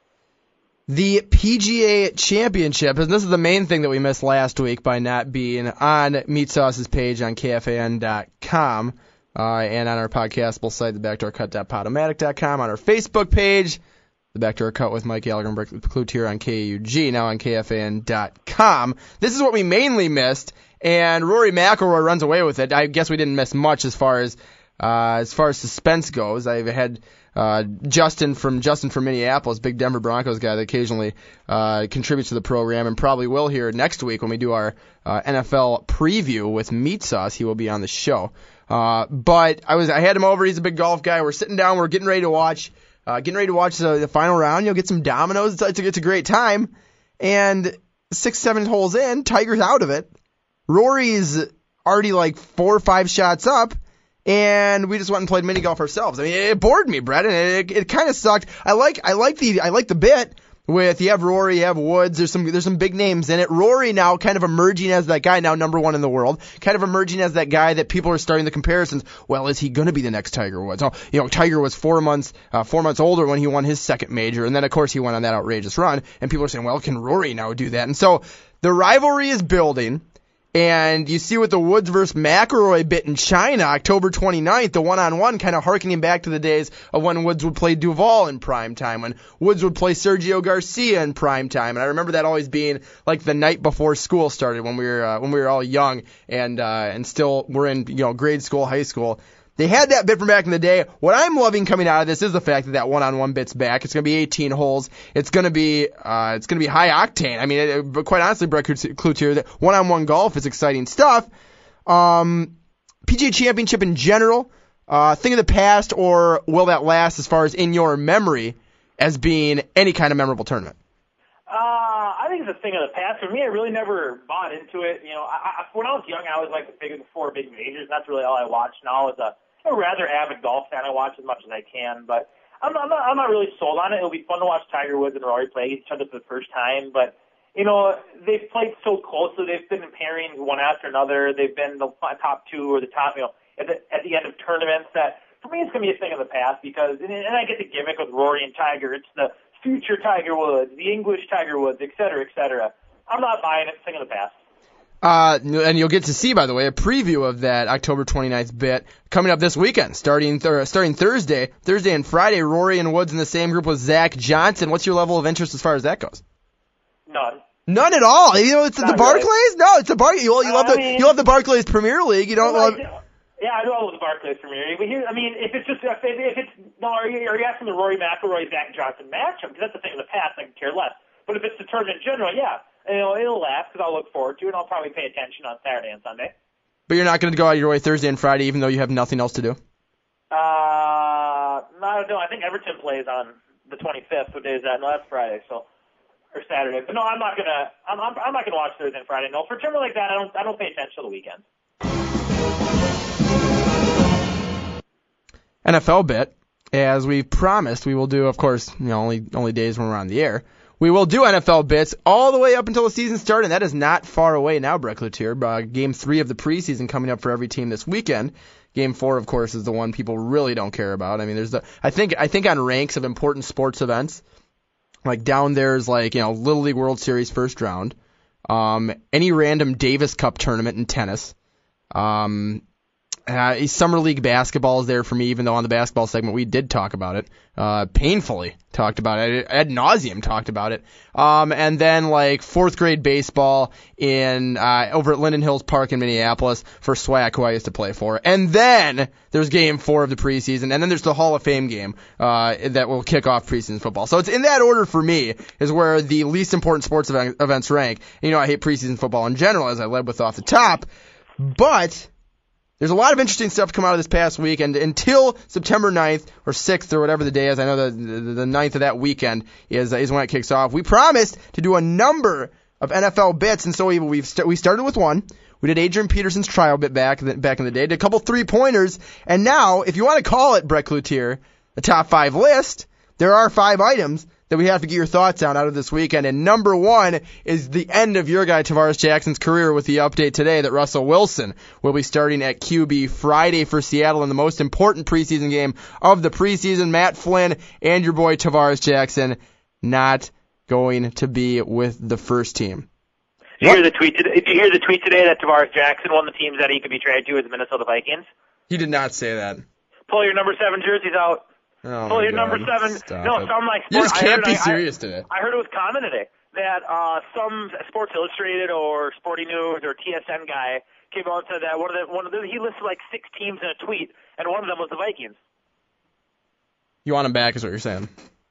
The P G A Championship, and this is the main thing that we missed last week by not being on Meat Sauce's page on K F A N dot com uh, and on our podcastable site, the backdoor cut dot podomatic dot com, on our Facebook page, The Backdoor Cut with Mike Gallagher and Brett Cloutier on K A U G, now on K F A N dot com. This is what we mainly missed, and Rory McIlroy runs away with it. I guess we didn't miss much as far as uh, as far as suspense goes. I've had uh, Justin from Justin from Minneapolis, big Denver Broncos guy that occasionally uh, contributes to the program, and probably will here next week when we do our uh, N F L preview with Meat Sauce. He will be on the show. Uh, but I was I had him over. He's a big golf guy. We're sitting down. We're getting ready to watch. Uh, getting ready to watch the, the final round. You'll get some dominoes. It's, it's, a, it's a great time. And six, seven holes in, Tiger's out of it. Rory's already like four or five shots up, and we just went and played mini golf ourselves. I mean, it bored me, Brett, and it, it, it kind of sucked. I like I like the I like the bit with you have Rory, you have Woods. There's some there's some big names in it. Rory now kind of emerging as that guy, now number one in the world, kind of emerging as that guy that people are starting the comparisons. Well, is he going to be the next Tiger Woods? Oh, you know, Tiger was four months uh, four months older when he won his second major, and then of course he went on that outrageous run. And people are saying, well, can Rory now do that? And so the rivalry is building. And you see with the Woods versus McIlroy bit in China, October twenty-ninth, the one-on-one kind of harkening back to the days of when Woods would play Duval in prime time, when Woods would play Sergio Garcia in prime time. And I remember that always being like the night before school started when we were uh, when we were all young and uh, and still were in you know grade school, high school. They had that bit from back in the day. What I'm loving coming out of this is the fact that that one-on-one bit's back. It's going to be eighteen holes. It's going to be uh, it's going to be high octane. I mean, it, but quite honestly, Brett Cloutier, that one-on-one golf is exciting stuff. Um, P G A Championship in general, uh, thing of the past, or will that last as far as in your memory as being any kind of memorable tournament? Uh, I think it's a thing of the past. For me, I really never bought into it. You know, I, I, when I was young, I was like the big four big majors. And that's really all I watched. Now, as a a rather avid golf fan, I watch as much as I can, but I'm not, I'm not, I'm not really sold on it. It'll be fun to watch Tiger Woods and Rory play each other for the first time, but, you know, they've played so closely. They've been in pairings one after another. They've been the top two or the top, you know, at the, at the end of tournaments. That, for me, it's going to be a thing of the past because, and, and I get the gimmick with Rory and Tiger. It's the future Tiger Woods, the English Tiger Woods, et cetera, et cetera. I'm not buying it. It's a thing of the past. Uh, and you'll get to see, by the way, a preview of that October twenty-ninth bit coming up this weekend, starting th- starting Thursday, Thursday and Friday. Rory and Woods in the same group with Zach Johnson. What's your level of interest as far as that goes? None. None at all. You know, it's Not the Barclays. Really. No, it's the Bar. You, you love uh, the I mean, you love the Barclays Premier League. You don't well, love. Yeah, I do love the Barclays Premier League. But here, I mean, if it's just if, if it's no, are you, are you asking the Rory McIlroy Zach Johnson matchup? Because that's the thing of the past. I can care less. But if it's the tournament in general, yeah. You know, it'll last because I'll look forward to it, and I'll probably pay attention on Saturday and Sunday. But you're not going to go out of your way Thursday and Friday, even though you have nothing else to do? Uh, no, no, I think Everton plays on the twenty-fifth. What day is that? No, that's Friday, so or Saturday. But no, I'm not gonna. I'm I'm, I'm not gonna watch Thursday and Friday. No, for a tournament like that, I don't I don't pay attention to the weekend. N F L bit, as we promised, we will do. Of course, you know, only only days when we're on the air. We will do N F L bits all the way up until the season starts, and that is not far away now, Brett Cloutier. Uh, game three of the preseason coming up for every team this weekend. Game four, of course, is the one people really don't care about. I mean, there's the I think I think on ranks of important sports events, like down there's like you know Little League World Series first round, um, any random Davis Cup tournament in tennis. Um, Uh, Summer League basketball is there for me, even though on the basketball segment we did talk about it. Uh, painfully talked about it. Ad nauseum talked about it. Um, and then like fourth grade baseball in, uh, over at Linden Hills Park in Minneapolis for SWAC, who I used to play for. And then there's game four of the preseason. And then there's the Hall of Fame game, uh, that will kick off preseason football. So it's in that order for me is where the least important sports event, events rank. And, you know, I hate preseason football in general, as I led with off the top. But there's a lot of interesting stuff to come out of this past week, and until September ninth or sixth or whatever the day is, I know the, the, the ninth of that weekend is is when it kicks off. We promised to do a number of N F L bits, and so we we've st- we started with one. We did Adrian Peterson's trial bit back back in the day, did a couple three-pointers, and now, if you want to call it, Brett Cloutier, the top five list, there are five items that we have to get your thoughts on out of this weekend. And number one is the end of your guy Tavares Jackson's career with the update today that Russell Wilson will be starting at Q B Friday for Seattle in the most important preseason game of the preseason. Matt Flynn and your boy Tavares Jackson not going to be with the first team. Did you hear the tweet today, did you hear the tweet today that Tavares Jackson, one of the teams that he could be traded to, is the Minnesota Vikings? He did not say that. Pull your number seven jerseys out. Oh so my your God. number seven. Stop no, it. some like You just I can't heard, be I, serious I, today. I heard it was common today that uh, some Sports Illustrated or Sporting News or T S N guy came out and said that one of the one of the, he listed like six teams in a tweet, and one of them was the Vikings. You want him back, is what you're saying.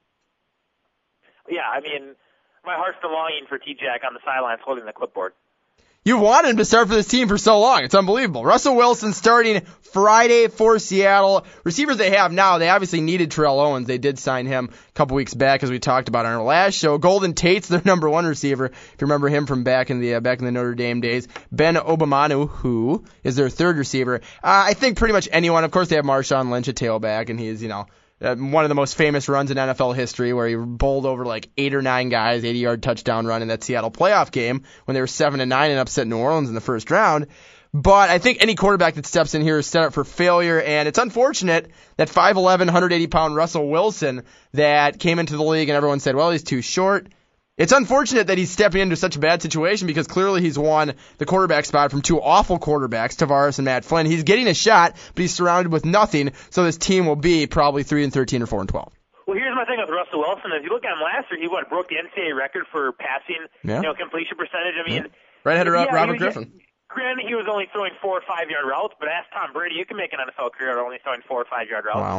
Yeah, I mean, my heart's still longing for T-Jack on the sidelines holding the clipboard. You've wanted him to start for this team for so long. It's unbelievable. Russell Wilson starting Friday for Seattle. Receivers they have now, they obviously needed Terrell Owens. They did sign him a couple weeks back, as we talked about on our last show. Golden Tate's their number one receiver, if you remember him from back in the uh, back in the Notre Dame days. Ben Obamanu, who is their third receiver. Uh, I think pretty much anyone. Of course, they have Marshawn Lynch at tailback, and he's, you know, Uh, one of the most famous runs in N F L history, where he bowled over like eight or nine guys, eighty-yard touchdown run in that Seattle playoff game when they were seven and nine and upset New Orleans in the first round. But I think any quarterback that steps in here is set up for failure, and it's unfortunate that five eleven, one hundred eighty pound Russell Wilson that came into the league and everyone said, well, he's too short. It's unfortunate that he's stepping into such a bad situation because clearly he's won the quarterback spot from two awful quarterbacks, Tavares and Matt Flynn. He's getting a shot, but he's surrounded with nothing, so this team will be probably three and thirteen or four and twelve. Well, here's my thing with Russell Wilson. If you look at him last year, he what broke the N C double A record for passing, yeah. you know, completion percentage. I mean, yeah. right ahead of yeah, Robert was, Griffin. Granted, he was only throwing four or five yard routes, but ask Tom Brady, you can make an N F L career only throwing four or five yard routes. Wow.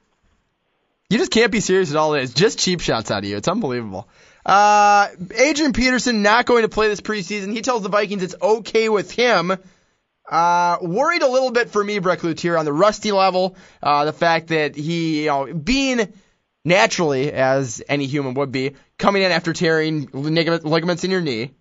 You just can't be serious at all. It's just cheap shots out of you. It's unbelievable. Uh, Adrian Peterson not going to play this preseason. He tells the Vikings it's okay with him. Uh, worried a little bit for me, Breck Lutier, on the rusty level. Uh, the fact that he, you know, being naturally, as any human would be, coming in after tearing ligaments in your knee.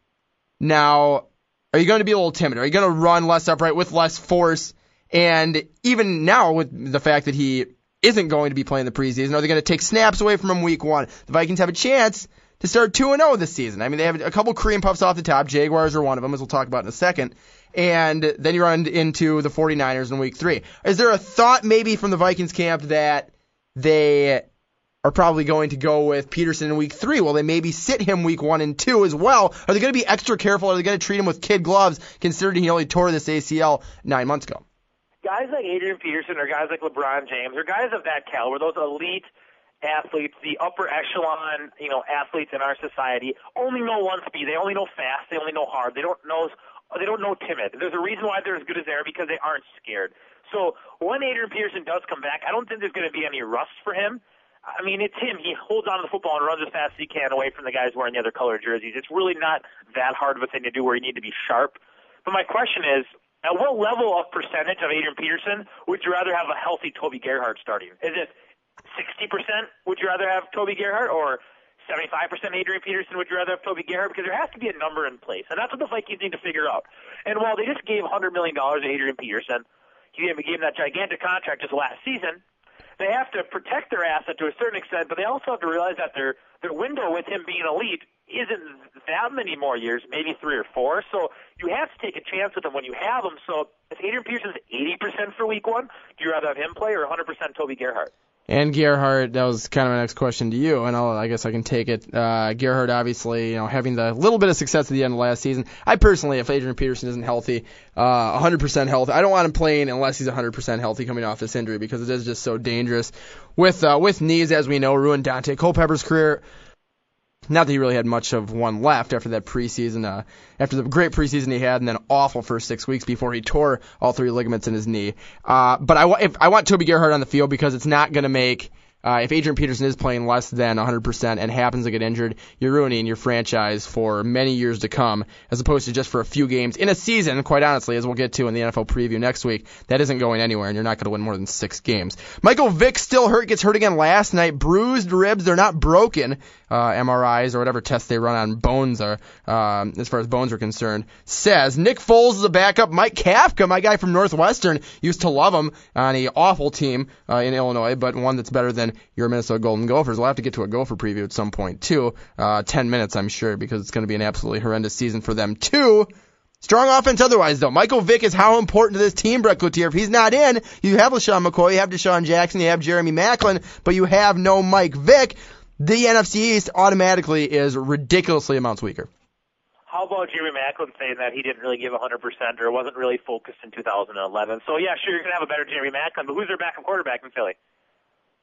Now, are you going to be a little timid? Are you going to run less upright with less force? And even now, with the fact that he isn't going to be playing the preseason, are they going to take snaps away from him week one? The Vikings have a chance to start two and oh this season. I mean, they have a couple cream puffs off the top. Jaguars are one of them, as we'll talk about in a second. And then you run into the 49ers in week three. Is there a thought maybe from the Vikings camp that they are probably going to go with Peterson in week three? Will they maybe sit him week one and two as well? Are they going to be extra careful? Are they going to treat him with kid gloves, considering he only tore this A C L nine months ago? Guys like Adrian Peterson or guys like LeBron James or guys of that caliber, those elite athletes, the upper echelon, you know, athletes in our society, only know one speed. They only know fast. They only know hard. They don't know. They don't know timid. There's a reason why they're as good as they are, because they aren't scared. So when Adrian Peterson does come back, I don't think there's going to be any rust for him. I mean, it's him. He holds on to the football and runs as fast as he can away from the guys wearing the other color jerseys. It's really not that hard of a thing to do where you need to be sharp. But my question is, at what level of percentage of Adrian Peterson would you rather have a healthy Toby Gerhart starting? Is it sixty percent would you rather have Toby Gerhart, or seventy-five percent Adrian Peterson would you rather have Toby Gerhart? Because there has to be a number in place, and that's what the Vikings need to figure out. And while they just gave one hundred million dollars to Adrian Peterson, he gave him that gigantic contract just last season, they have to protect their asset to a certain extent, but they also have to realize that their their window with him being elite isn't that many more years, maybe three or four. So you have to take a chance with him when you have him. So if Adrian Peterson's eighty percent for week one, do you rather have him play or one hundred percent Toby Gerhart? And Gerhart, that was kind of my next question to you, and I'll, I guess I can take it. Uh, Gerhart, obviously, you know, having the little bit of success at the end of last season. I personally, if Adrian Peterson isn't healthy, uh, one hundred percent healthy, I don't want him playing unless he's one hundred percent healthy coming off this injury, because it is just so dangerous. With uh, with knees, as we know, ruined Dante Culpepper's career. Not that he really had much of one left after that preseason, uh, after the great preseason he had, and then awful first six weeks before he tore all three ligaments in his knee. Uh, but I, if, I want Toby Gerhart on the field, because it's not going to make, uh, if Adrian Peterson is playing less than one hundred percent and happens to get injured, you're ruining your franchise for many years to come, as opposed to just for a few games in a season, quite honestly, as we'll get to in the N F L preview next week. That isn't going anywhere, and you're not going to win more than six games. Michael Vick still hurt, gets hurt again last night. Bruised ribs, they're not broken. Uh, M R Is or whatever tests they run on bones are, um, as far as bones are concerned, says Nick Foles is a backup. Mike Kafka, my guy from Northwestern, used to love him on an awful team uh, in Illinois, but one that's better than your Minnesota Golden Gophers. We'll have to get to a Gopher preview at some point, too. Uh, ten minutes, I'm sure, because it's going to be an absolutely horrendous season for them, too. Strong offense otherwise, though. Michael Vick is how important to this team, Breck Lutier. If he's not in, you have LaShawn McCoy, you have Deshaun Jackson, you have Jeremy Maclin, but you have no Mike Vick. The N F C East automatically is ridiculously amounts weaker. How about Jeremy Maclin saying that he didn't really give one hundred percent or wasn't really focused in two thousand eleven? So, yeah, sure, you're going to have a better Jeremy Maclin, but who's their backup quarterback in Philly?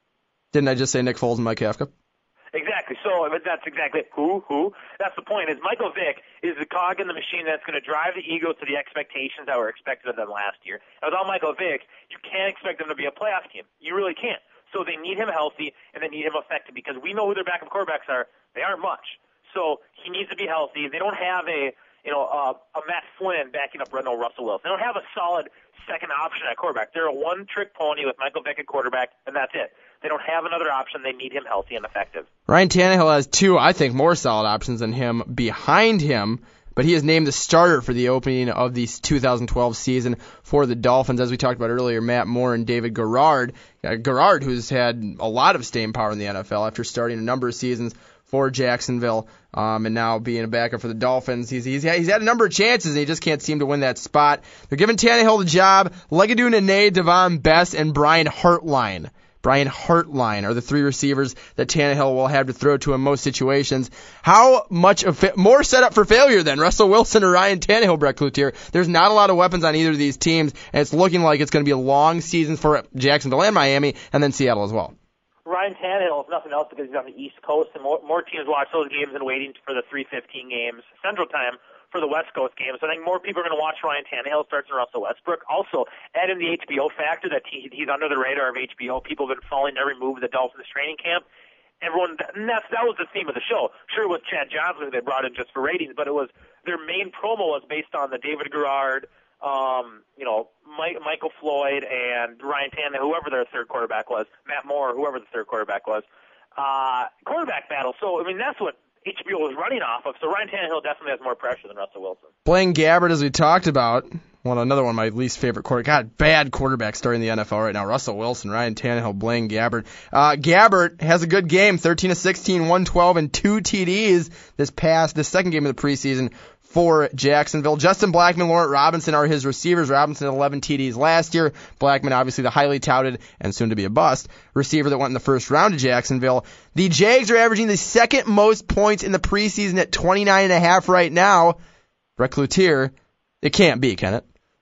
Didn't I just say Nick Foles and Mike Kafka? Exactly. So that's exactly who, who. That's the point, is Michael Vick is the cog in the machine that's going to drive the Eagles to the expectations that were expected of them last year. And without Michael Vick, you can't expect them to be a playoff team. You really can't. So they need him healthy, and they need him effective, because we know who their backup quarterbacks are. They aren't much. So he needs to be healthy. They don't have a, you know, uh, a Matt Flynn backing up Renault Russell Wilson. They don't have a solid second option at quarterback. They're a one-trick pony with Michael Vick at quarterback, and that's it. They don't have another option. They need him healthy and effective. Ryan Tannehill has two, I think, more solid options than him behind him, but he is named the starter for the opening of the two thousand twelve season for the Dolphins. As we talked about earlier, Matt Moore and David Garrard. Uh, Garrard, who's had a lot of staying power in the N F L after starting a number of seasons for Jacksonville, um, and now being a backup for the Dolphins. He's, he's, he's had a number of chances, and he just can't seem to win that spot. They're giving Tannehill the job. Legadoo Nene, Devon Best, and Brian Hartline. Brian Hartline are the three receivers that Tannehill will have to throw to in most situations. How much of fa- more set up for failure than Russell Wilson or Ryan Tannehill, Brett Cloutier? There's not a lot of weapons on either of these teams, and it's looking like it's going to be a long season for Jacksonville and Miami, and then Seattle as well. Ryan Tannehill, if nothing else, because he's on the East Coast, and more, more teams watch those games and waiting for the three fifteen games Central Time for the West Coast games. So I think more people are going to watch Ryan Tannehill starts than Russell Westbrook. Also, add in the H B O factor that he, he's under the radar of H B O. People have been following every move of the Dolphins training camp. Everyone, and that's, that was the theme of the show. Sure, it was Chad Johnson who they brought in just for ratings, but it was their main promo was based on the David Garrard, um, you know, Mike, Michael Floyd and Ryan Tannehill, whoever their third quarterback was, Matt Moore, whoever the third quarterback was, uh, quarterback battle. So, I mean, that's what H B O was running off of, so Ryan Tannehill definitely has more pressure than Russell Wilson. Blaine Gabbert, as we talked about, one another one of my least favorite quarterbacks. God, bad quarterback starting the N F L right now. Russell Wilson, Ryan Tannehill, Blaine Gabbert. Uh, Gabbert has a good game, thirteen of sixteen, one twelve, and two T Ds this past, this second game of the preseason for Jacksonville. Justin Blackman, Laurent Robinson are his receivers. Robinson had eleven T Ds last year. Blackman, obviously the highly touted and soon to be a bust receiver that went in the first round to Jacksonville. The Jags are averaging the second most points in the preseason at twenty-nine and a half right now. Brett Cloutier, it can't be, can it?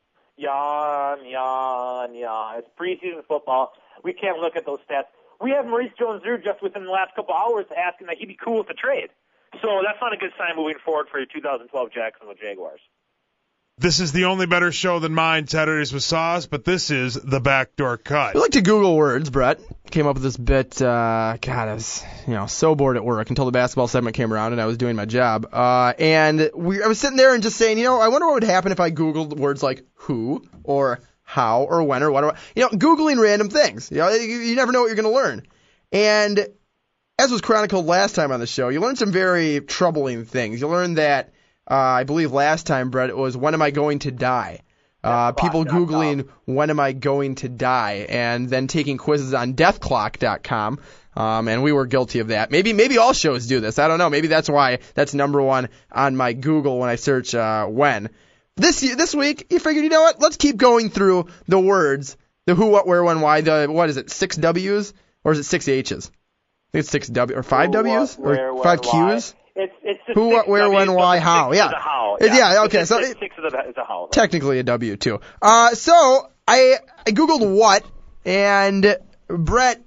Yawn, yawn, yawn. It's preseason football. We can't look at those stats. We have Maurice Jones-Drew just within the last couple hours asking that he'd be cool with the trade. So that's not a good sign moving forward for your two thousand twelve Jacksonville Jaguars. This is the only better show than mine, Saturdays with Sauce, but this is the Backdoor Cut. We like to Google words, Brett. Came up with this bit, uh, God, I was, you know, so bored at work until the basketball segment came around and I was doing my job. Uh, and we, I was sitting there and just saying, you know, I wonder what would happen if I Googled words like who or how or when or what. Or, you know, Googling random things. You know, you, you never know what you're going to learn. And as was chronicled last time on the show, you learned some very troubling things. You learned that, uh, I believe last time, Brett, it was when am I going to die? Uh, people Googling when am I going to die and then taking quizzes on death clock dot com. Um, and we were guilty of that. Maybe maybe all shows do this. I don't know. Maybe that's why that's number one on my Google when I search uh, when. This this week, you figured, you know what? Let's keep going through the words, the who, what, where, when, why. The what is it? Six W's or is it six H's? I think it's six W or five who, W's what, or where, five when, Q's. It's it's just who, what, where, when, why, how. Yeah. How. Yeah. yeah. Okay. It's, so it's it, six of the is a how. Right? Technically a W too. Uh, so I I googled what, and Brett,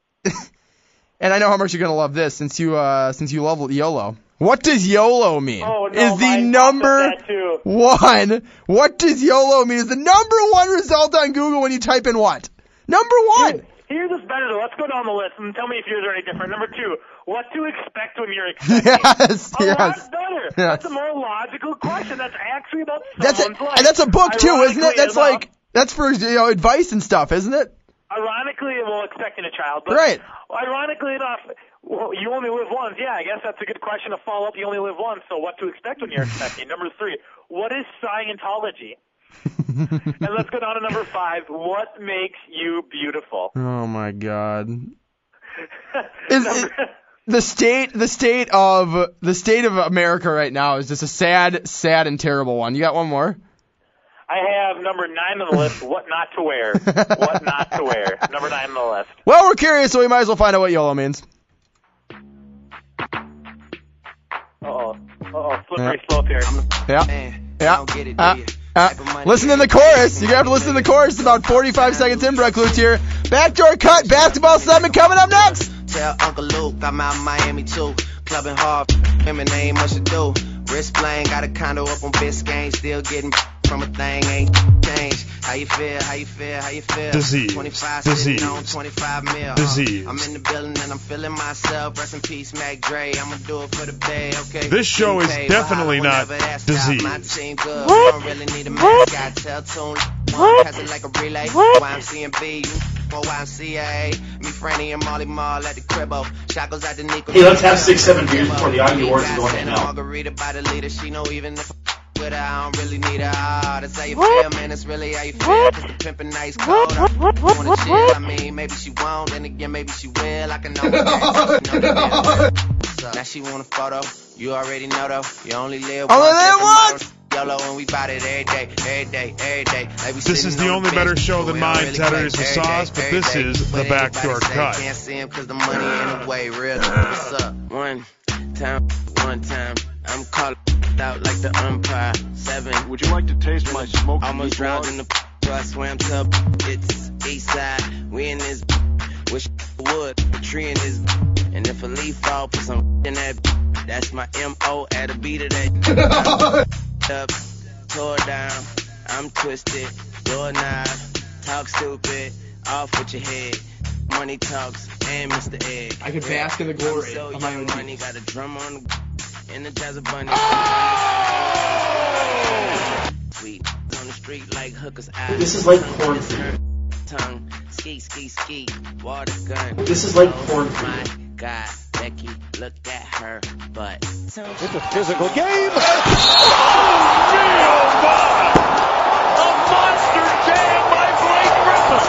and I know how much you're gonna love this since you uh since you love YOLO. What does YOLO mean? Oh, no, is the number one? What does YOLO mean? Is the number one result on Google when you type in what? Number one. Here, here's this better though. Let's go down the list and tell me if yours are any different. Number two. What to expect when you're expecting? Yes, a yes. lot better. Yes. That's a more logical question. That's actually about that's someone's a, life. And that's a book too, isn't it? That's enough, like that's for you know advice and stuff, isn't it? Ironically, well, expecting a child, but right. Ironically enough, well, you only live once. Yeah, I guess that's a good question to follow up. You only live once, so what to expect when you're expecting? Number three, what is Scientology? And let's go down to number five. What makes you beautiful? Oh my God. is, is, the state, the state of the state of America right now is just a sad, sad and terrible one. You got one more? I have number nine on the list, what not to wear. What not to wear. Number nine on the list. Well, we're curious, so we might as well find out what YOLO means. Uh-oh. Uh-oh. Slippery slope here. Yeah. Man, yeah. Uh, uh, listen to the chorus. You're going to have to listen to the chorus about forty-five seconds in, Brett Cloutier. Backdoor Cut Basketball Summit coming up next. Tell Uncle Luke I'm out in Miami too. Clubbing hard, women ain't much to do. Wrist playing, got a condo up on Biscayne. Still getting from a thing, ain't changed. How you feel, how you feel, how you feel? Disease. twenty-five Disease. On twenty-five mil. Disease. Uh, I'm in the building and I'm feeling myself. Rest in peace, Mac Dre. I'ma do it for the bay, okay? This show is definitely not disease. My team good. What? Don't really need a mascot. Tell tune. What? Pass it like a relay. What? Y M C and B. Or Y M C A. Me, Franny, and Molly Mall at the cribbo. Shot goes out to Nico. Hey, let's have six, seven beers before the Augie Awards go on now. Margarita by the leader. She know even if with her, I don't really need her. Ah, that's how you feel, man. It's really how you feel. Cause the pimpin' nice cold. I wanna chill. I mean, maybe she won't. Then again, maybe she will. I can know that. Now she want a photo. You already know though. You only live only live once. YOLO and we bout it every day, every day, every day. Like this is the only better show than mine, Saturdays with Sauce, but this is the Backdoor Cut. Can't see him cause the money in the way. Real. What's up? One time, one time. I'm calling out like the umpire. Seven. Would you like to taste my smoke? Almost drowned in the so I swam to it's east side. We in this wish wood, a tree in this, and if a leaf fall, put some in that. That's my M O at a beat of that. Up, tore down. I'm twisted, doorknob, talk stupid, off with your head. Money talks and Mister Egg. I could bask in the glory so of my own money. Got a drum on the and the jazz bunny. Oh! Sweet on the street like hookers eyes. This is like porn for you. Tongue, ski, ski, ski, water gun. This is like porn for you. My God, Becky, look at her butt. It's a physical game. Oh, a monster jam by Blake Griffin.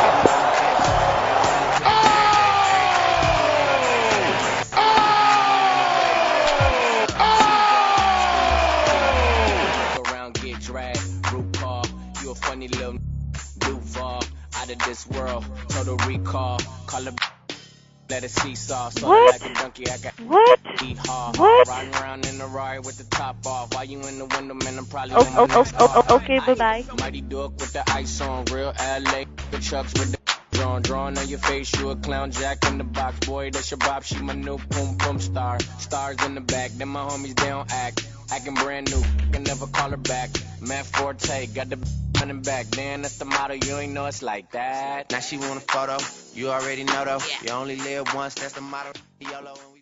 Funny little Duval out of this world. Total recall. Call it. Let it seesaw. So like a donkey, I got what? Eat hard. What? Riding around in the Rari with the top off. While you in the window, man, I'm probably oh, oh, oh, oh, oh, okay, bye bye. Mighty Duck with the ice on. Real L A. The chucks with the drawn, drawn on your face. You a clown, Jack in the box. Boy, that's your bop. She my new boom boom star. Stars in the back. Then my homies, they don't act. Acting brand new. Can never call her back. Matt Forte. Got the running back, then that's the motto. You ain't know it's like that. Now she want a photo. You already know though. You only live once. That's the motto. YOLO.